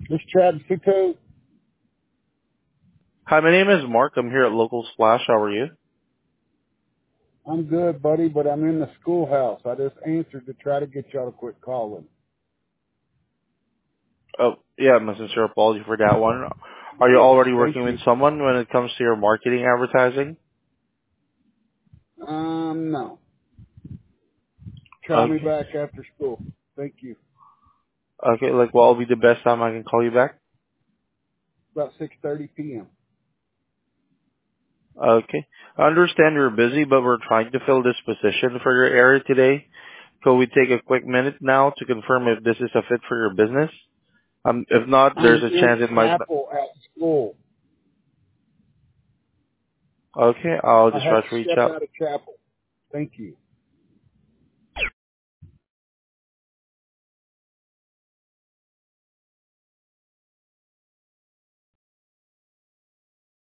This Travis Suko. Hi, my name is Mark. I'm here at Local Splash. How are you? I'm good, buddy, but I'm in the schoolhouse. I just answered to try to get y'all to quit calling. Oh, yeah, my sincere apology for that one. Are you already Thank working with you. someone when it comes to your marketing advertising? No. Try me Okay. back after school. Thank you. Okay, like, what will be the best time I can call you back? About 6:30 p.m. Okay. I understand you're busy, but we're trying to fill this position for your area today. Could we take a quick minute now to confirm if this is a fit for your business? If not, I'm there's a in chance it might. chapel at school. Okay, I'll I just have try to to reach step out. out of chapel. Thank you.